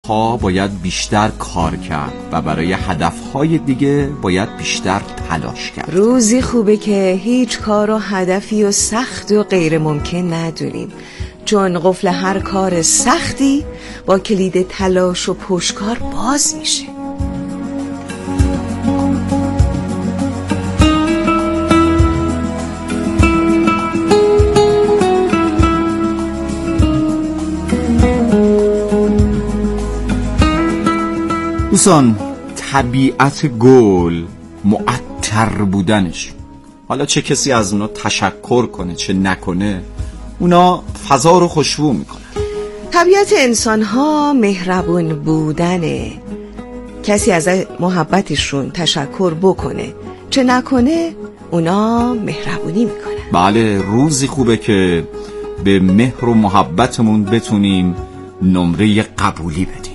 ها باید بیشتر کار کرد و برای هدفهای دیگه باید بیشتر تلاش کرد. روزی خوبه که هیچ کار و هدفی و سخت و غیر ممکن ندونیم، چون قفل هر کار سختی با کلید تلاش و پشتکار باز میشه. دوستان، طبیعت گل معطر بودنش، حالا چه کسی از اونا تشکر کنه چه نکنه، اونا فضا رو خوشبو میکنن. طبیعت انسان ها مهربون بودنه. کسی از محبتشون تشکر بکنه چه نکنه، اونا مهربونی میکنن. بله، روزی خوبه که به مهر و محبتمون بتونیم نمره قبولی بدیم.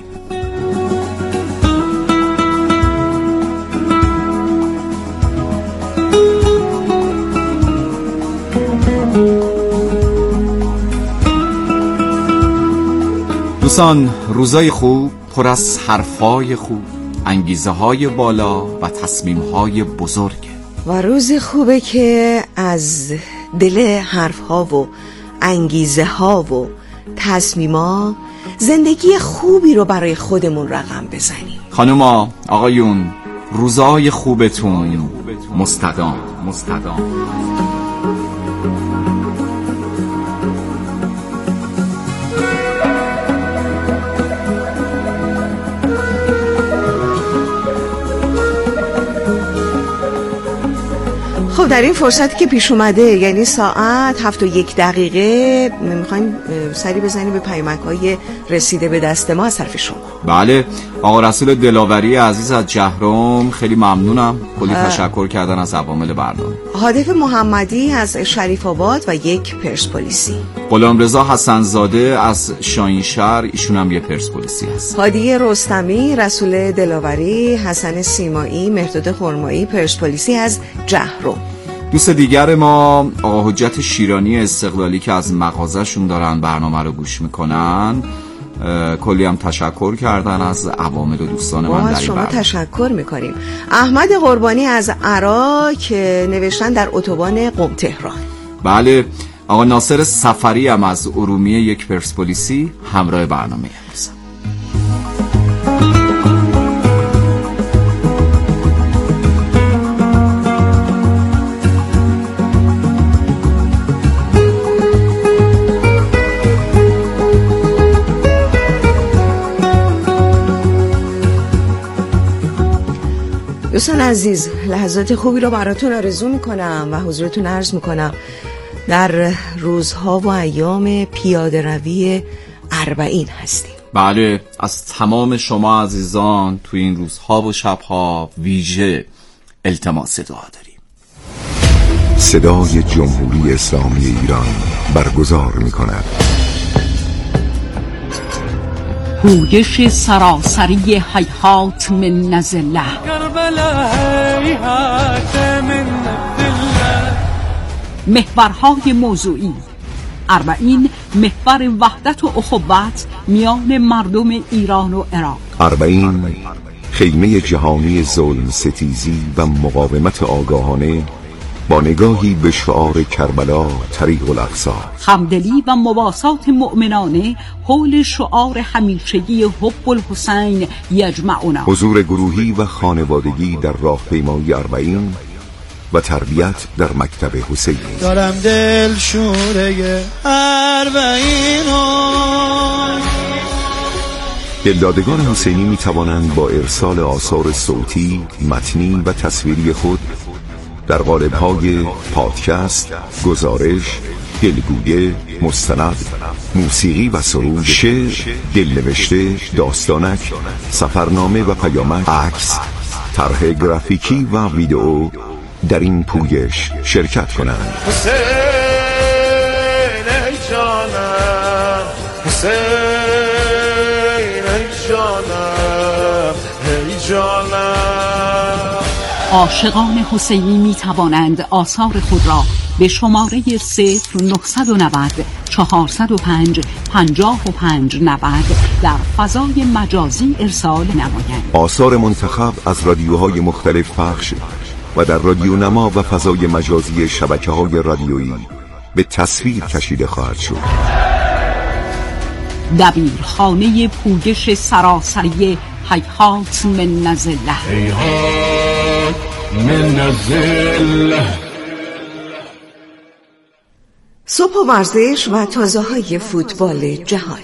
دوستان، روزای خوب پر از حرفای خوب، انگیزه های بالا و تصمیم های بزرگه. و روزی خوبه که از دل حرف ها و انگیزه ها و تصمیما زندگی خوبی رو برای خودمون رقم بزنیم. خانوما، آقایون، روزای خوبتون مستدام. خب در این فرصتی که پیش اومده، یعنی ساعت 7:01 میخوایم سری بزنیم به پیامک‌های رسیده به دست ما از طرف شما. بله، آقا رسول دلاوری عزیز از جهرم، خیلی ممنونم، کلی تشکر کردن از عوامل برنامه. هادف محمدی از شریف آباد و یک پرسپولیسی. غلامرضا حسن‌زاده از شاهینشهر، ایشون هم یه پرسپولیسی هست. هادی رستمی، رسول دلاوری، حسن سیمایی، مهرداد خرمایی، پرسپولیسی از جهرم. دوست دیگر ما آقا حجت شیرانی استقلالی که از مغازه‌شون دارن برنامه رو گوش میکنن، کلی هم تشکر کردن از عوامل و دوستان من در این شما برنامه. تشکر میکنیم. احمد قربانی از عراق نوشتن در اتوبان قم تهران. بله، آقا ناصر سفری هم از ارومیه یک پرسپولیسی همراه برنامه هستن. دوستان عزیز، لحظات خوبی رو براتون آرزو میکنم و حضورتون عرض میکنم در روزها و ایام پیاده روی 40 هستیم. بله، از تمام شما عزیزان تو این روزها و شبها ویژه التماس دعا داریم. صدای جمهوری اسلامی ایران برگزار میکند پویش سراسری هیهات من نزله. محورهای موضوعی 40 محور وحدت و اخوت میان مردم ایران و عراق. 40 خیمه جهانی ظلم ستیزی و مقاومت آگاهانه با نگاهی به شعار کربلا طریق الاقصی. همدلی و مواسات مؤمنانه حول شعار همیشگی حب الحسین یجمعنا. حضور گروهی و خانوادگی در راهپیمایی 40 و تربیت در مکتب حسین. دارم دل شوره 40. دلدادگان حسینی می توانند با ارسال آثار صوتی، متنی و تصویری خود در قالب‌های پادکست، گزارش، دلگویه، مستند، موسیقی و سرود، شعر، دلنوشته، داستانک، سفرنامه و پیامک، عکس، طرح گرافیکی و ویدئو در این پویش شرکت کنند. حسین ای جانم، حسین ای جانم، ای جانم. عاشقان حسینی می توانند آثار خود را به شماره 0990 405 5590 در فضای مجازی ارسال نمایند. آثار منتخب از رادیوهای مختلف پخش و در رادیو نما و فضای مجازی شبکه‌های رادیویی به تصویر کشیده خواهد شد. دبیرخانه پویش سراسری هیهات من نزله. هیهات من نزله. صبح و ورزش و تازه‌های فوتبال جهان.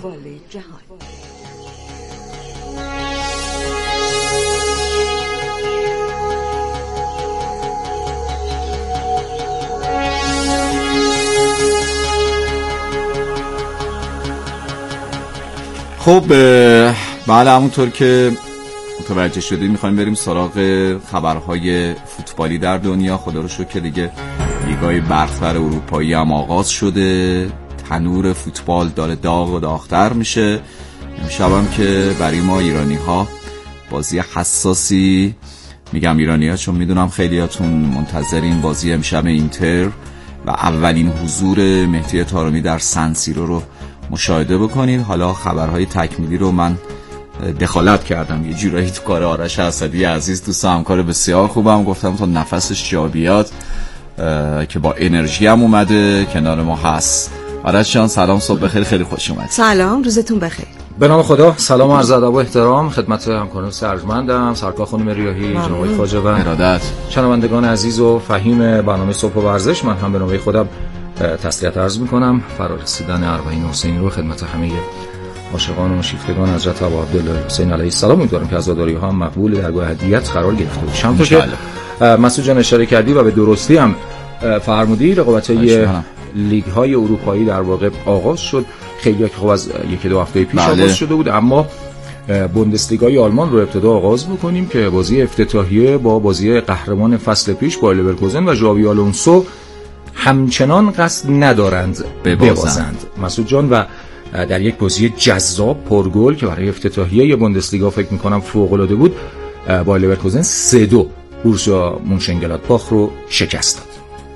خب بله، همونطور که متوجه شدید میخوایم بریم سراغ خبرهای فوتبالی در دنیا. خدا رو شکر که دیگه لیگای برتر اروپایی هم آغاز شده، تنور فوتبال داره داغ و داغ‌تر میشه. امشب هم که برای ما ایرانی ها بازی حساسی، میگم ایرانی ها چون میدونم خیلیاتون منتظرین بازی امشب اینتر و اولین حضور مهدی طارمی در سن سیرو رو مشاهده بکنید. حالا خبرهای تکمیلی رو من دخالت کردم یه جورایی تو کار آرش اسدی عزیز، دوست همکار بسیار خوبم، گفتم تا نفسش جا بیاد که با انرژی هم اومده کنار ما هست. آرش جان سلام، صبح بخیر، خیلی خوش اومد. سلام، روزتون بخیر. به نام خدا، سلام و عرض ادب و احترام خدمت همکاران ارجمندم، سرکار خانم ریاحی، جناب خواجه و ارادت، شنوندگان عزیز و فهیم برنامه صبح و ورزش. من هم به نام خودم تسلیت عرض میکنم فرارسیدن اربعین حسینی رو خدمت همه عاشقان و شیفتگان حضرت ابا عبدالله حسین علیه السلام. امیدوارم که عزاداری‌ها هم مقبول درگاه هدیت قرار گرفته باشه. همونطور که مسعود جان اشاره کردی و به درستی هم فرمودی، رقابت‌های لیگ‌های اروپایی در واقع آغاز شد. خیلی‌ها که خب از یک دو هفته پیش آغاز شده بود، اما بوندسلیگای آلمان رو ابتدا آغاز بکنیم که بازی افتتاحیه با بازی قهرمان فصل پیش با لورکوزن و ژاوی آلونسو همچنان قصد ندارند ببازند مسعود جان، و در یک بازی جذاب پرگل که برای افتتاحیه بوندسلیگا فکر می‌کنم فوق‌العاده بود، با لورکوزن 3-2 بورسیا مونشنگلادباخ رو شکست داد.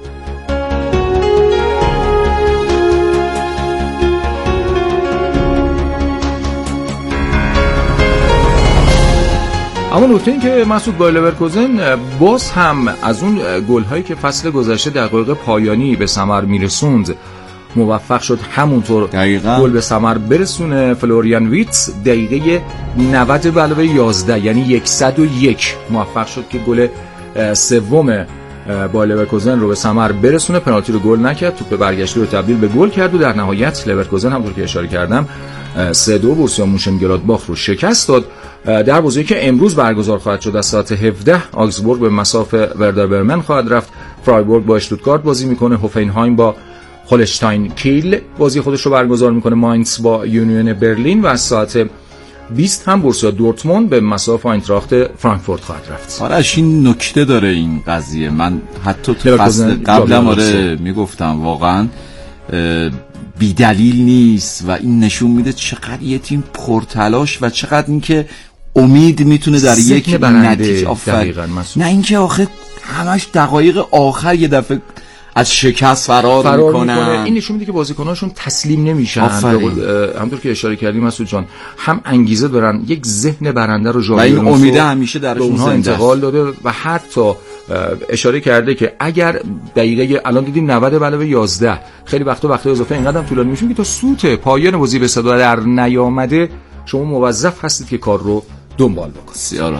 اما نکته این که مسعود با لورکوزن باز هم از اون گل‌هایی که فصل گذشته دقایق پایانی به ثمر میرسوند موفق شد همونطور گل به ثمر برسونه. فلوریان ویتس دقیقه 90 به علاوه 11 یعنی 101 موفق شد که گل سوم با لورکوزن رو به ثمر برسونه. پنالتی رو گل نکرد، توپ برگشتی رو تبدیل به گل کرد و در نهایت لورکوزن همونطور که اشاره کردم 3-2 بورسیا مونشنگلادباخ رو شکست داد. در بازی که امروز برگزار خواهد شد از ساعت 17 آگزبورگ به مساف وردر برمن خواهد رفت، فرایبورگ با اشتوتگارت بازی میکنه، هوفنهایم با هولشتاین کیل بازی خودش رو برگزار میکنه، ماینز با یونیون برلین، و از ساعت 20 هم بورسیا دورتموند به مساف آینتراخت فرانکفورت خواهد رفت. آرش این نکته داره این قضیه، من حتی تو فصل قبلم میگفتم واقعا بی دلیل نیست و این نشون میده چقدر یه تیم پرتلاش و چقدر اینکه امید میتونه در یک نتیجه نه اینکه آخه همش دقایق آخر یه دفعه از شکست فرار میکنن. این نشون میده که بازیکناشون تسلیم نمیشن. همونطور که اشاره کردیم مسعود جان، هم انگیزه دارن، یک ذهن برنده رو جایی این امیده همیشه درشون انتقال داده و حتی اشاره کرده که اگر دقیقه الان دیدیم 90 به علاوه 11 خیلی وقتا اضافه اینقدر طولانی میشه که تا سوت پایان بازی به صدا در نیامده شما موظف هستید که کار رو دنبال بکنید. سیاره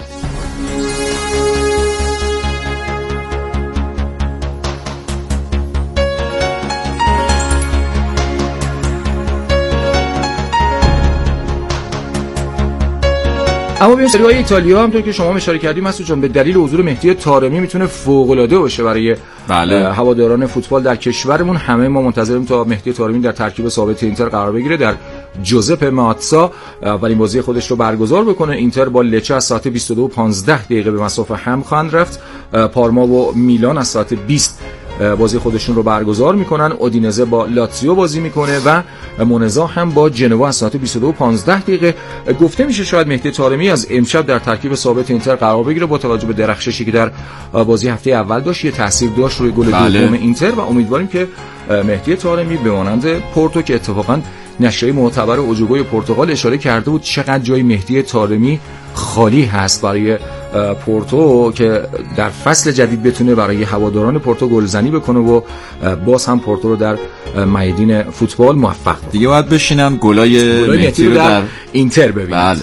اما ببین سری های ایتالیا همونطور که شما اشاره کردید مسعود جان، به دلیل حضور مهدی طارمی میتونه فوق العاده باشه برای هواداران فوتبال در کشورمون. همه ما منتظریم تا مهدی طارمی در ترکیب ثابت اینتر قرار بگیره، در جوزپه ماتسا اولین بازی خودش رو برگزار بکنه. اینتر با لچه از ساعت 22:15 به مساف هم خواهند رفت. پارما و میلان از ساعت 20 بازی خودشون رو برگزار میکنن. اودینزه با لاتزیو بازی میکنه و مونزا هم با جنوا از ساعت 22:15 گفته میشه شاید مهدی طارمی از امشب در ترکیب ثابت اینتر قرار بگیره با توجه به درخششی که در بازی هفته اول داشت، یه تاثیر داشت روی گل دوم اینتر و امیدواریم که مهدی طارمی به مانند پورتو که اتفاقا نشریه معتبر اوجوگوی پرتغال اشاره کرده بود چقدر جای مهدی طارمی خالی هست برای پورتو که در فصل جدید بتونه برای هواداران پورتو گلزنی بکنه و باز هم پورتو رو در میدان فوتبال موفق کنه. دیگه باید بشینم گلای مهدی رو در اینتر ببینیم. بله.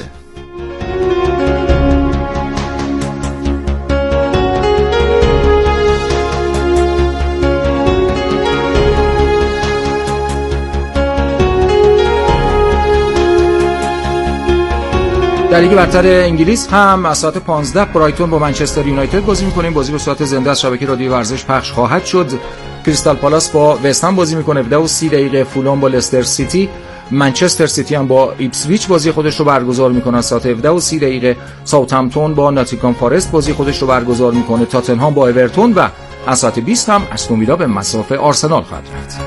در لیگ برتر انگلیس هم از ساعت 15 برایتون با منچستر یونایتد بازی می‌کنه. این بازی به صورت زنده از شبکه رادیو ورزش پخش خواهد شد. کریستال پالاس با وست هم بازی می‌کنه 17:30. فولام با لستر سیتی. منچستر سیتی هم با ایپسویچ بازی خودش رو برگزار می‌کنه از ساعت 17:30. ساوثهمپتون با ناتینگهام فارست بازی خودش رو برگزار می‌کنه. تاتنهام با اورتون و از ساعت 20 هم استون ویلا به مصاف آرسنال خواهد رفت.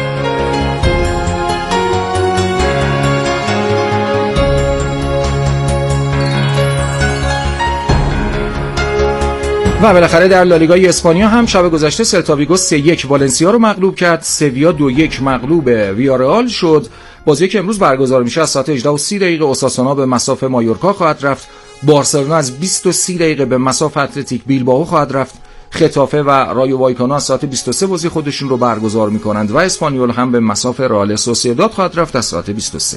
و بالاخره در لالیگای اسپانیا هم شب گذشته سلتا ویگو 3-1 والنسیا رو مغلوب کرد. سویا 2-1 مغلوب ویارئال شد. بازی که امروز برگزار میشه از ساعت 18:30 اوساسونا به مصاف مایورکا خواهد رفت. بارسلونا از 20:30 به مصاف اتلتیک بیلبائو خواهد رفت. خطافه و رایو وایکانو از ساعت 23 بازی خودشون رو برگزار میکنند و اسپانیول هم به مصاف رئال سوسییداد خواهد رفت از ساعت 23.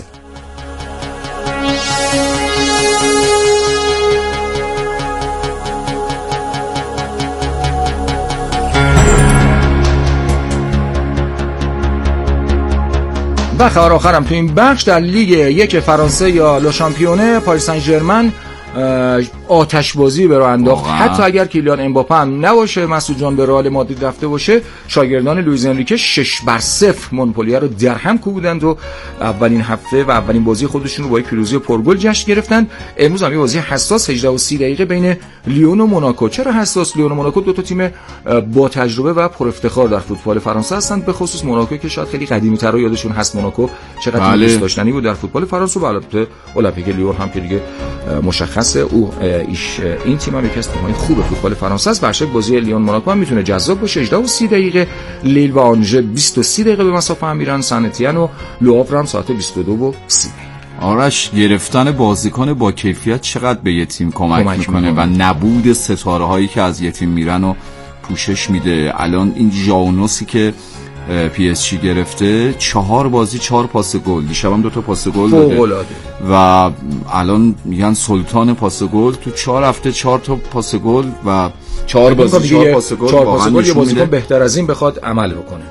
و خبر آخرم تو این بخش در لیگ 1 فرانسه یا لو شامپیونه پاریس سن ژرمن آتش بازی به راه انداخت. حتی اگر کیلیان امباپه هم نباشه، مسعود جان به رئال مادرید رفته باشه، شاگردان لوئیز انریکه 6-0 مونپلیه رو درهم کوبیدند و اولین هفته و اولین بازی خودشون رو با یک پیروزی پرگل جشن گرفتن. امروز هم یه بازی حساس 18:30 بین لیون و موناکو. چرا حساس؟ لیون و موناکو دو تا تیم با تجربه و پر افتخار در فوتبال فرانسه هستند، به خصوص موناکو که شاید خیلی قدیمی‌تر یادشون هست موناکو چقدر دوست داشتنی بود در فوتبال فرانسه و البته المپیک لیون هم که دیگه مشخص این تیم هم یکی از تیم‌های خوب فوتبال فرانسه است. برشک بازی لیون موناکو هم میتونه جذاب باشه. 18:30 لیل و آنژه 20:30 به مسافه هم میرن. سن اتین و لوآور هم ساعت 22:30. آرش، گرفتن بازیکن با کیفیت چقدر به یه تیم کمک میکنه و نبود ستاره هایی که از یه تیم میرن و پوشش میده. الان این ژاونوسی که پی اس جی گرفته 4 بازی 4 پاس گل، دیشب هم 2 تا پاس گل داده و الان میگن سلطان پاس گل. تو 4 هفته 4 تا پاس گل و 4 بازی 4 پاس گل. واقعا یه بازیکن بهتر از این بخواد عمل بکنه.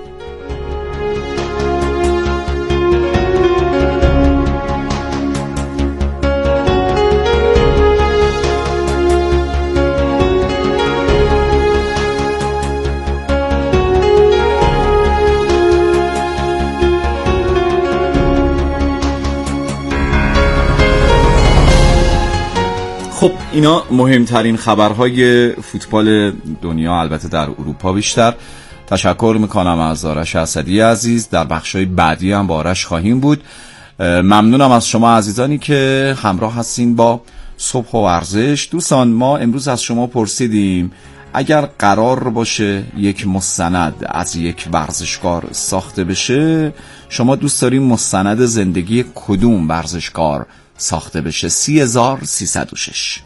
خب اینا مهمترین خبرهای فوتبال دنیا، البته در اروپا بیشتر. تشکر میکنم از آرش اسدی عزیز. در بخشای بعدی هم با آرش خواهیم بود. ممنونم از شما عزیزانی که همراه هستین با صبح و ورزش. دوستان، ما امروز از شما پرسیدیم اگر قرار باشه یک مستند از یک ورزشکار ساخته بشه، شما دوست دارین مستند زندگی کدوم ورزشکار ساخته بشه؟ 30306.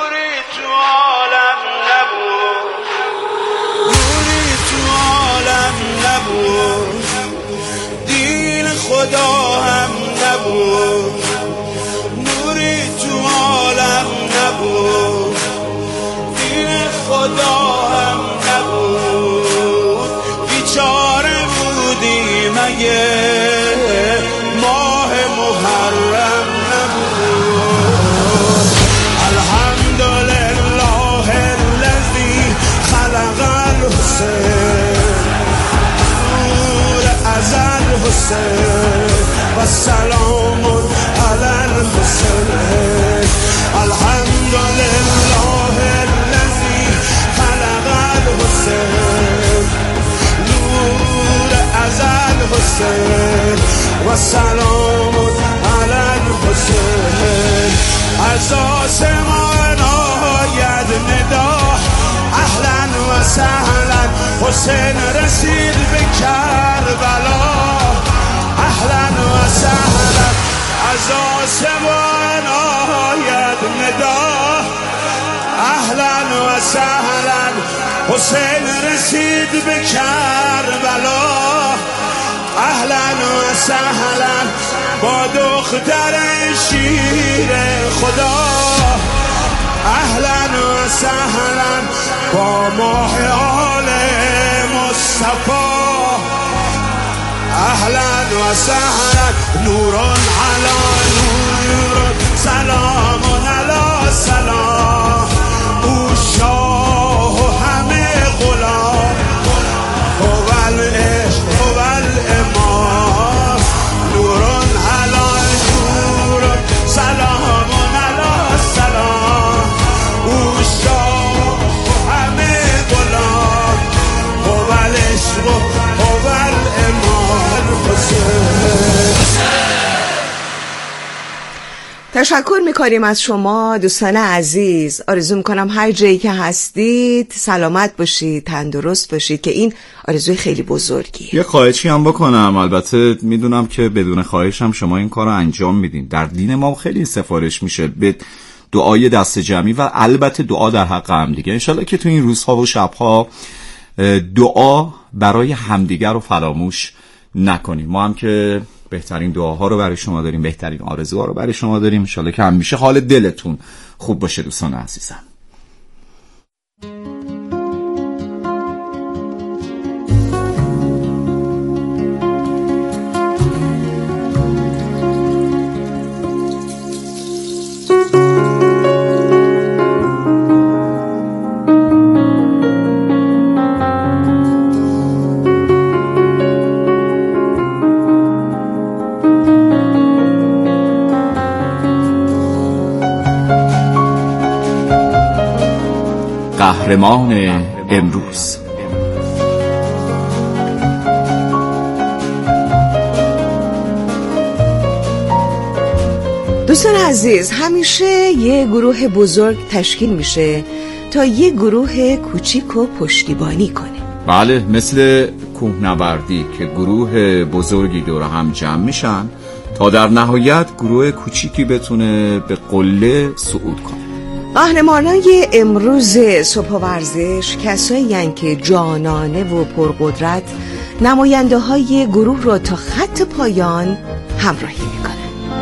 خدا هم نبود، نوری تو عالم نبود، دین خدا هم نبود، بیچاره بودی مگه ماه محرم نبود. حسین رسید به کربلا اهلا و سهلا از آسمان آید ندا اهلا و سهلا حسین رسید به کربلا اهلا و سهلا با دختر شیر خدا اهلا و سهلا با ماه آل مصطفی اهلا و سهلا نوران علی نور سلام علی سلام او شاه و همه غلام هو العشق هو الامام نوران علی نور سلام علی سلام او شاه و همه غلام هو العشق هو الامام تشکر میکنیم از شما دوستان عزیز. آرزو میکنم هر جایی که هستید سلامت باشید، تندرست باشید که این آرزوی خیلی بزرگیه. یه خواهشی هم بکنم، البته میدونم که بدون خواهش هم شما این کار رو انجام میدین. در دین ما خیلی سفارش میشه به دعای دست جمعی و البته دعا در حق همدیگه. انشالله که تو این روزها و شبها دعا برای همدیگر رو فراموش نکنیم. ما هم که بهترین دعاها رو برای شما داریم، بهترین آرزوها رو برای شما داریم. انشالله که همیشه حال دلتون خوب باشه دوستان عزیزم. قهرمان امروز. دوستان عزیز، همیشه یه گروه بزرگ تشکیل میشه تا یه گروه کوچیک رو پشتیبانی کنه. بله، مثل کوهنوردی که گروه بزرگی دور هم جمع میشن تا در نهایت گروه کوچیکی بتونه به قله صعود کنه. قهرمانای امروز صبح ورزش کسایی هستند که جانانه و پرقدرت نماینده های گروه را تا خط پایان همراهی میکنن.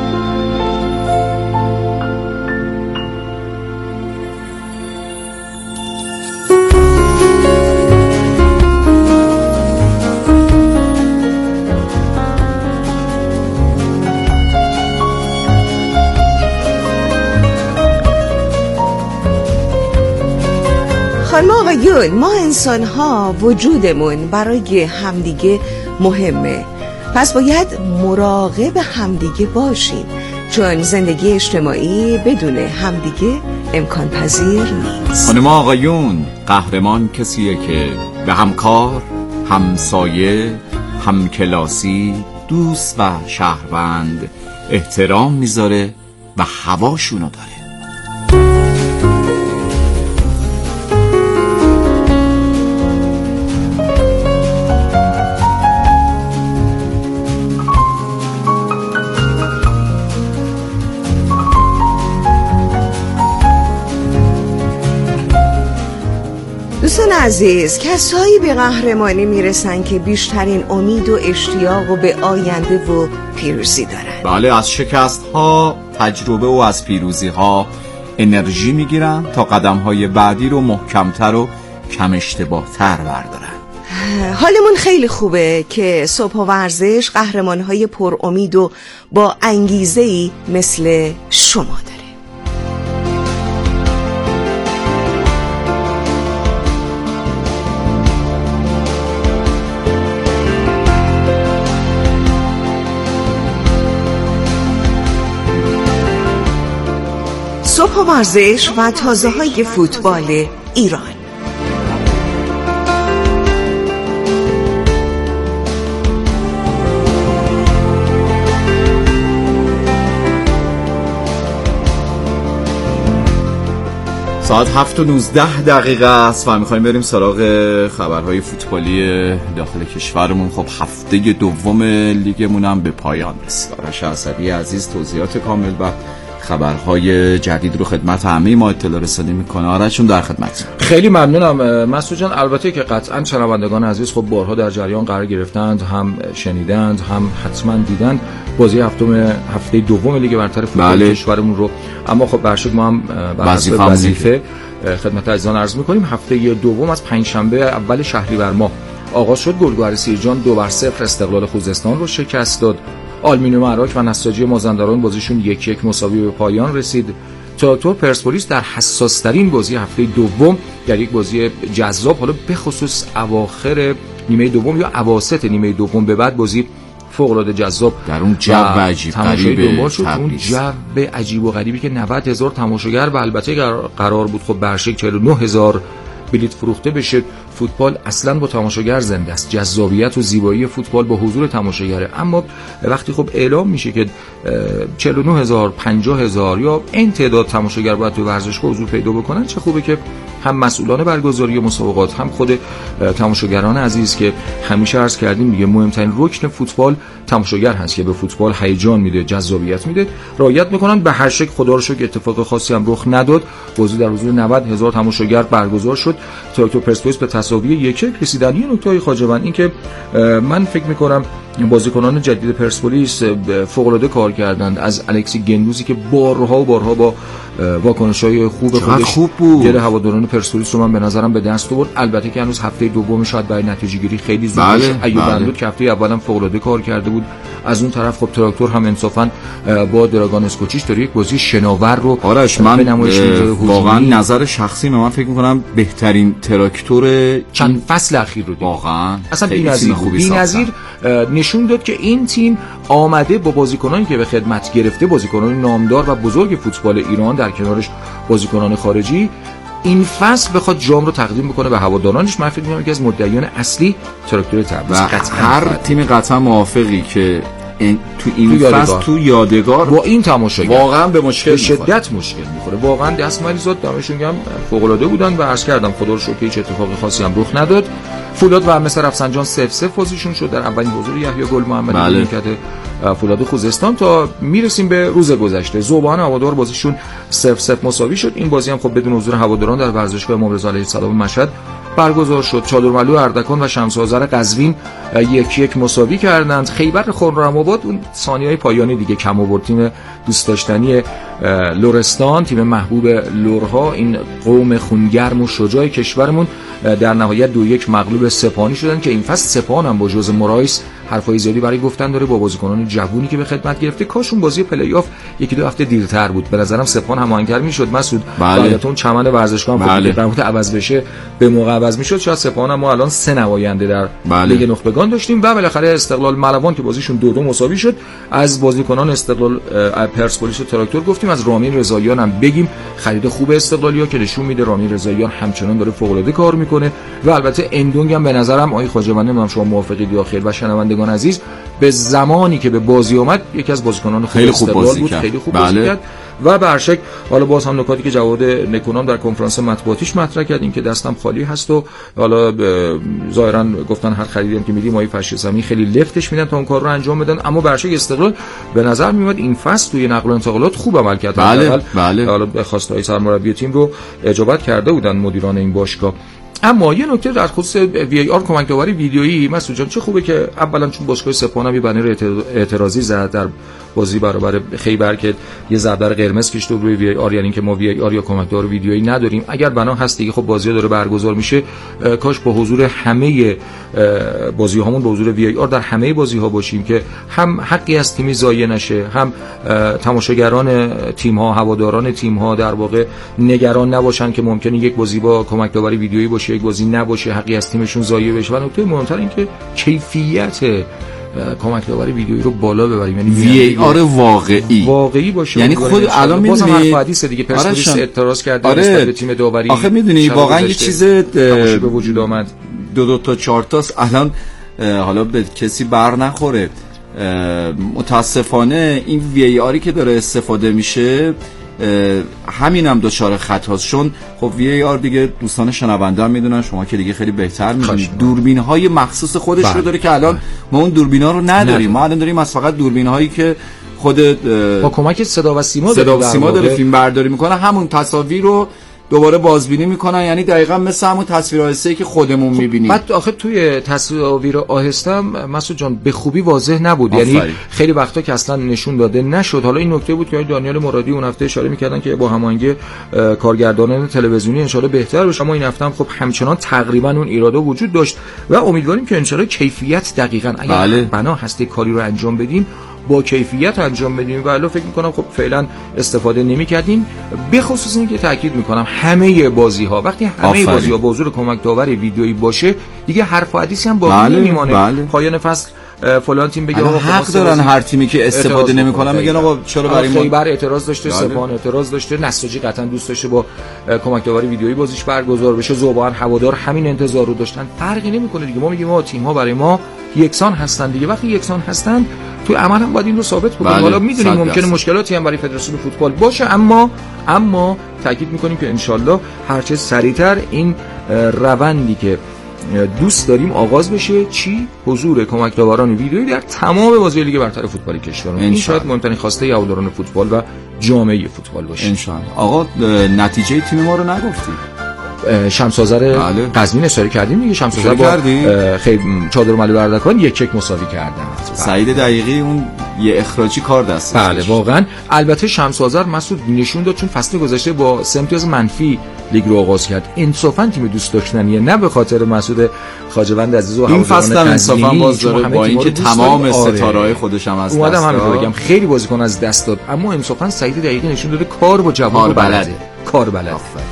خانم آقایون، ما انسان ها وجودمون برای همدیگه مهمه، پس باید مراقب همدیگه باشیم، چون زندگی اجتماعی بدون همدیگه امکان پذیر نیست. خانم آقایون، قهرمان کسیه که به همکار، همسایه، همکلاسی، دوست و شهروند احترام میذاره و هواشونو داره. دوستان عزیز، کسایی به قهرمانی میرسن که بیشترین امید و اشتیاق و به آینده و پیروزی دارن. بله، از شکست ها تجربه و از پیروزی ها انرژی میگیرن تا قدم های بعدی رو محکمتر و کم اشتباه تر بردارن. حالمون خیلی خوبه که صبح ورزش قهرمان های پر امید و با انگیزه‌ای مثل شما داره. صبح ورزش و تازه های فوتبال ایران. ساعت 7:19 است و میخوایم بریم سراغ خبرهای فوتبالی داخل کشورمون. خب هفته دوم لیگمون هم به پایان رسید. آرش اسدی عزیز توضیحات کامل و خبرهای جدید رو خدمت همه ما اطلاع رسانی میکنه. آرشون در خدمت. خیلی ممنونم مسعود جان. البته که قطعا شنوندگان عزیز خب بارها در جریان قرار گرفتند، هم شنیدند، هم حتما دیدند بازی هفته دوم لیگ برتر فوتبال کشورمون رو. اما خب برشک ما هم وظیفه خدمت عزیزان عرض میکنیم. هفته دوم از پنجشنبه اول شهریور ماه آغاز شد. گلگهر سیرجان 2-0 استقلال خوزستان رو شکست داد. آلومینیوم عراق و نساجی مازندران بازیشون 1-1 مساوی به پایان رسید. تراکتور پرسپولیس در حساس ترین بازی هفته دوم، در یک بازی جذاب، حالا به خصوص اواخر نیمه دوم یا اواسط نیمه دوم به بعد بازی فوق العاده جذاب در اون جو عجیب غریب اون جو عجیب و غریبی که 90,000 تماشاگر و البته قرار بود خب برشک 49,000 بلیت فروخته بشه. فوتبال اصلا با تماشاگر زنده است. جذابیت و زیبایی فوتبال با حضور تماشاگره. اما وقتی خب اعلام میشه که 49,000 50,000 یا این تعداد تماشاگر باید تو ورزشگاه حضور پیدا بکنن، چه خوبه که هم مسئولان برگزاری مسابقات، هم خود تماشاگران عزیز که همیشه عرض کردیم دیگه مهمترین رکن فوتبال تماشاگر هست که به فوتبال هیجان میده، جذابیت میده، رعایت میکنن. به هر شکل خدا رو شکر اتفاق خاصی هم رخ نداد. بازی در حضور 90,000 تماشاگر برگزار شد. تراکتور پرسپولیس به تساوی 1-1 رسیدن. یه نکته خواجه‌بند این که من فکر میکنم بازیکنان جدید پرسپولیس فوق العاده کار کردند. از الکسی گندوزی که بارها با واکنش‌های خوب خودش دل هواداران پرسپولیس رو من به نظرم به دست آورد. البته که هنوز هفته دوم شاید برای نتیجه‌گیری خیلی زود باشه. ایوب اندود که هفته اولم فوق العاده کار کرده بود. از اون طرف خب تراکتور هم انصافا با دراگان اسکوچیچ داره یک بازی شناور رو آرش من واقعا نظر شخصی من فکر می‌کنم بهترین تراکتور چند فصل اخیر رو دید. واقعا اصلا بی‌نظیر نشون داد که این تیم آمده با بازیکنانی که به خدمت گرفته، بازیکنان نامدار و بزرگ فوتبال ایران در کنارش بازیکنان خارجی، این فصل بخواد جام رو تقدیم بکنه به هوادارانش. من فکر می‌کنم که از مدعیان اصلی تراکتور تبریز هر تیم قطعا موافقی که تو این فصل تو یادگار با این تماشاگر واقعا به شدت مشکل می‌خوره. واقعا دستمالی زاد دمشون گرم، فوق‌العاده بودن و عرض کردم خدا رو شکر هیچ اتفاقی خاصی هم رخ نداد. فولاد و مثل رفسنجان 0-0 بازیشون شد در اولین حضور یحیی گل محمدی کرده فولاد خوزستان. تا میرسیم به روز گذشته ذوبان هوادار بازیشون 0-0 مساوی شد. این بازی هم خب بدون حضور هواداران در ورزشگاه امام رضا علیه السلام مشهد برگزار شد. چادرملو اردکان و شمس آذر قزوین 1-1 مساوی کردند. خیبر خرم‌آباد اون ثانیه‌های پایانی دیگه کم آورد. تیم دوست داشتنی لرستان، تیم محبوب لرها، این قوم خونگرم و شجاع کشورمون در نهایت 2-1 مغلوب سپاهانی شدن که این فصل سپاهان هم با جوز مورایس حرفای زیادی برای گفتن داره با بازیکنان جوونی که به خدمت گرفته. کاش اون بازی پلی آف 1-2 هفته دیرتر بود. به نظرم سپاهان هماهنگ‌تر میشد. مسعود البته اون چمن ورزشگاه هم در وقت عوض بشه به موقع عوض میشد. شاید سپاهان هم ما الان 3 نماینده در لیگ نخبگان داشتیم. و بالاخره استقلال ملوان که بازیشون 2-2 مساوی شد. از بازیکنان استقلال پرسپولیس و تراکتور گفتیم، از رامین رضاییان هم بگیم. خرید خوب استقلالیا که نشون میده رامین رضاییان همچنان داره فوق العاده کار میکنه. و البته اندونگ هم به نظرم آقای خواجه‌بند، من شما موافقید یا خیر، و شنوندگان عزیز، به زمانی که به بازی اومد یکی از بازیکنان خیلی خوب بازی بود، خیلی خوب بازی کرد. و برشک حالا باز هم نکاتی که جواد نکونام در کنفرانس مطبوعاتیش مطرح کرد این که دستم خالی هست و حالا ظاهرا گفتن هر خریدی که میدیم آقای فشی زمین خیلی لفتش میدن تا اون کار رو انجام بدن. اما برشک استقلال به نظر میاد این فصل توی نقل و انتقالات خوب عمل کرد. بله. حالا به خواستهای سرمربی تیم رو اجابت کرده بودن مدیران این باشگاه. اما یه نکته در خصوص وی آر کمک داوری ویدیویی، مسعود جان، چه خوبه که اولا چون باشگاه سپاهان یه بنر اعتراضی زد در بازی برابر خیبر که یه ضربه قرمز کشید روی وی آر، یعنی که ما وی آر یا کمک داور ویدیویی نداریم. اگر بنا هست دیگه خب بازی داره برگزار میشه، کاش با حضور همه بازی‌هامون با حضور وی آر در همه بازی‌ها باشیم که هم حقی از تیمی ضایع نشه، هم تماشاگران تیم‌ها، هواداران تیم‌ها در واقع نگران نباشن که ممکنه یک بازی با کمک داوری ویدیویی باشه، یک بازی نباشه، حقی از تیمشون ضایع بشه. و نکته مهمتر این که کیفیت کمک داوری ویدیویی رو بالا ببریم، یعنی وی آر واقعی باشه. یعنی خود الان می‌دونی حدیث دیگه پرسپولیس اعتراض کرده نسبت به تیم داوری. آخه می‌دونی واقعا یه چیز به وجود آمد، 2 تا 4 تاست الان، حالا به کسی بر نخوره، متاسفانه این وی آری که داره استفاده میشه همینم دچار خطاست، چون خب VAR دیگه دوستان شنونده هم میدونن، شما که دیگه خیلی بهتر میدونید دوربین‌های مخصوص خودش رو داره که الان ما اون دوربینا رو نداریم. ما الان داریم از فقط دوربین‌هایی که خود با کمک صدا و سیما داره فیلم برداری میکنه، همون تصاویر رو دوباره بازبینی میکنن، یعنی دقیقاً مثل همون تصویر آهسته‌ای که خودمون میبینیم. بعد آخه توی تصویر آهسته مسعود جان به خوبی واضح نبود، یعنی خیلی وقتا که اصلا نشون داده نشد. حالا این نکته بود که دانیال مرادی اون هفته اشاره میکردن که با هماهنگی کارگردانان تلویزیونی ان شاءالله بهتر بشه، اما این هفته هم خب همچنان تقریبا اون ایرادا وجود داشت و امیدواریم که ان شاءالله کیفیت دقیقاً اگر بنا هسته کاری رو انجام بدیم با کیفیت انجام بدیم. و الان فکر می‌کنم خب فعلا استفاده نمی‌کردیم، به خصوص اینکه تاکید می‌کنم همه بازی‌ها وقتی همه بازی‌ها با حضور کمک داور ویدئویی باشه دیگه حرف و حدیثی هم باقی نمیمونه. پایان فصل فلان تیم بگه آقا حق دارن هر تیمی که استفاده نمی‌کنن میگن آقا چرا برای ما. خیبر اعتراض داشته، سپاهان اعتراض داشته، نساجی قطعا دوست داشته با کمک داوری ویدئویی بازیش برگزار بشه، ذوبان هوادار همین انتظار رو داشتن. فرقی نمی‌کنه دیگه، ما میگیم تیم‌ها برای ما یکسان هستن دیگه. وقتی یکسان هستن تو عمل هم باید این رو ثابت بکنیم. حالا میدونیم ممکنه مشکلاتی هم برای فدراسیون فوتبال باشه، اما تاکید میکنیم که انشالله هرچه سریعتر این روندی که دوست داریم آغاز بشه. چی؟ حضور کمک داوران ویدئویی در تمام بازی لیگ برتر فوتبال کشور. این شاید مهمترین خواسته هواداران فوتبال و جامعه فوتبال باشه انشالله. آقا نتیجه تیم ما رو نگفتی. شمس آذر قزوین اشاره کردیم دیگه. شمس آذر با خیلی چادر ملی بردکان 1-1 مساوی کردن. سعید دقیقی اون یه اخراجی کار دست. بله واقعا. البته شمس آذر مسعود نشون داد چون فصل گذشته با 3 امتیاز منفی لیگ رو آغاز کرد. انصافا تیم دوست داشتنیه، نه به خاطر مسعود خواجه‌وند عزیز و این فصل هم انصافا باز داره با اینکه تمام ستاره‌های خودش هم از دست داد. اومدم بگم خیلی بازیکن از دست داد، اما انصافا سعید دقیقی نشون داده کار با جوان بلده. کار بلده.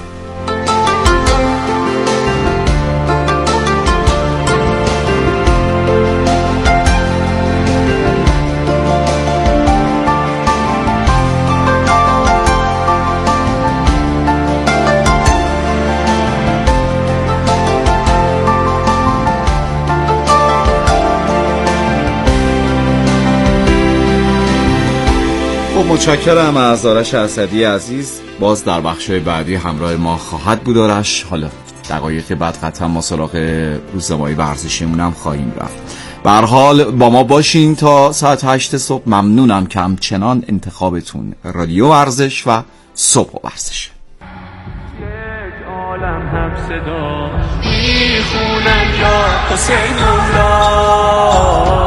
متشکرم از آرش اسدی عزیز. باز در بخش‌های بعدی همراه ما خواهد بود آرش. حالا دقایق بعد قطعا ما سراغ روزنامه‌های ورزشیمون هم خواهیم رفت. به هر حال با ما باشین تا ساعت 8 صبح. ممنونم که همچنان انتخابتون رادیو ورزش و صبح و ورزش. یک عالم هم صدا میخونن یا حسین مولا،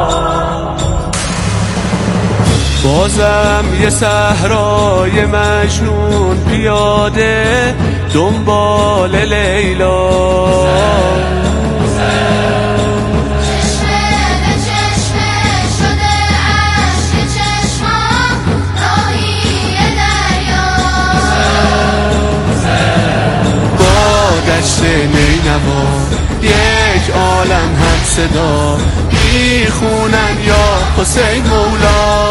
بازم یه صحرای مجنون پیاده دنبال لیلا، چشمه به چشمه شده عشق چشمام راهی دریا، با دشت نینوا یک عالم هم صدا میخونن یا حسین مولا،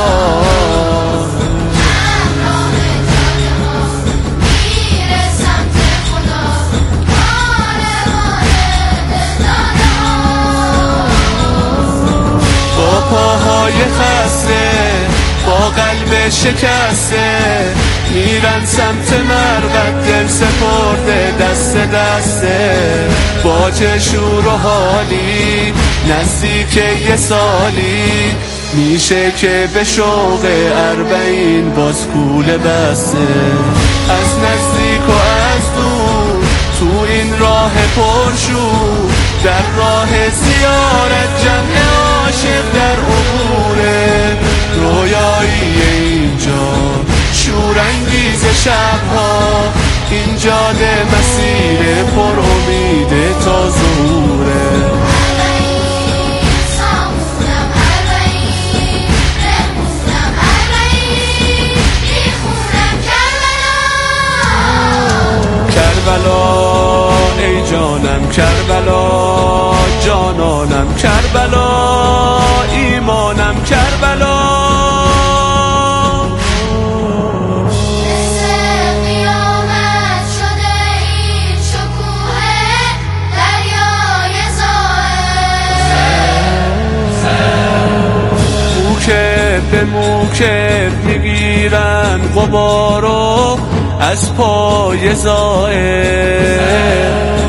با پاهای خسته با قلب شکسته میرن سمت مرقد دل سپرده دست دسته، با چه شور و حالی نزدیک یه سالی میشه که به شوق 40 باز کوله بسته، از نزدیک و از دور تو این راه پرشور در راه زیارت جمع عاشق در عبوره، رویایی اینجا شورانگیز شبها، این جاده مسیر پر امید تا ظهوره. کربلا ای جانم کربلا، جانانم کربلا، ایمانم کربلا، قیامت شده این شکوه دریای که میگیرن غبارو از پای زائر.